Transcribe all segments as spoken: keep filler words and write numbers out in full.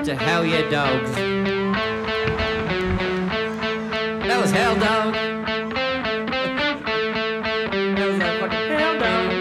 to Hell Yeah Dogs. That was Hell Dog. That was like fucking Hell Dog.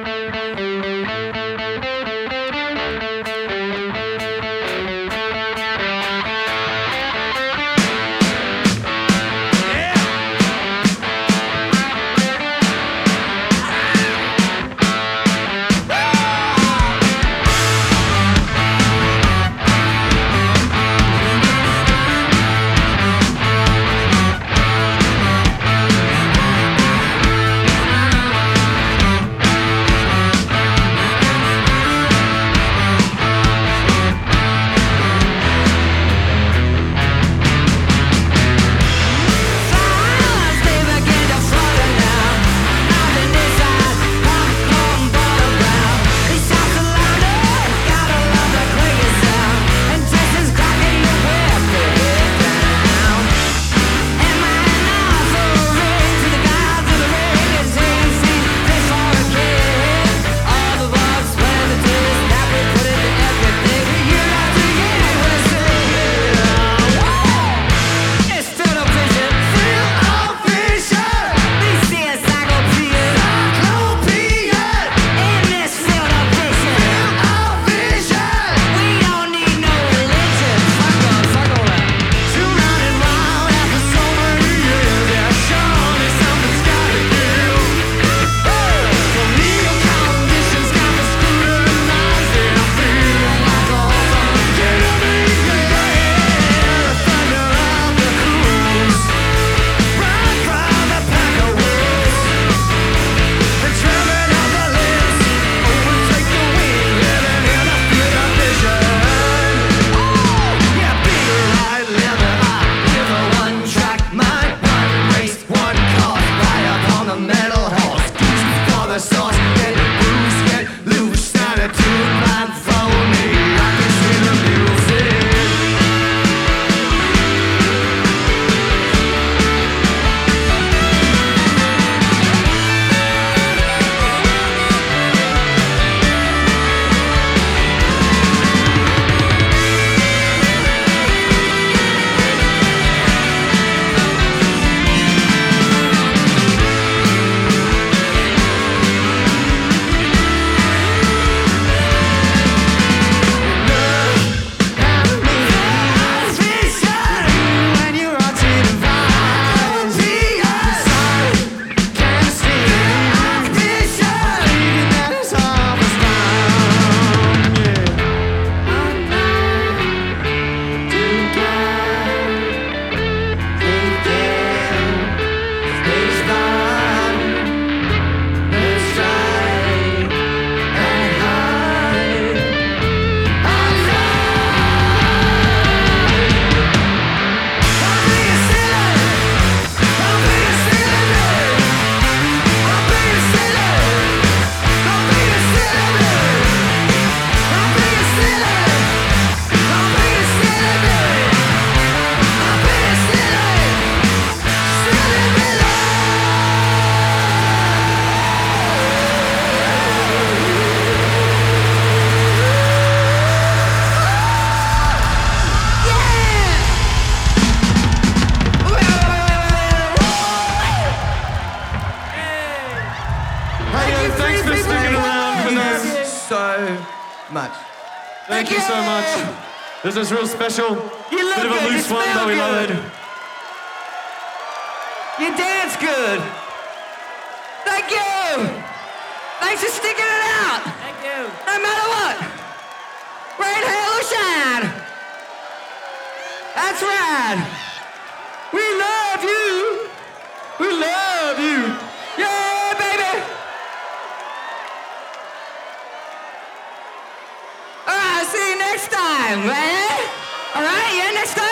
Much. Thank you so much. This is real special. You look Bit of a good, loose you one, smell but we love good. it. You dance good. Thank you. Thanks for sticking it out. Thank you. No matter what. Rain, hail, or shine. That's right. We love you. We love you. Yeah, baby. All right, see you next time, man. All right, yeah, next time.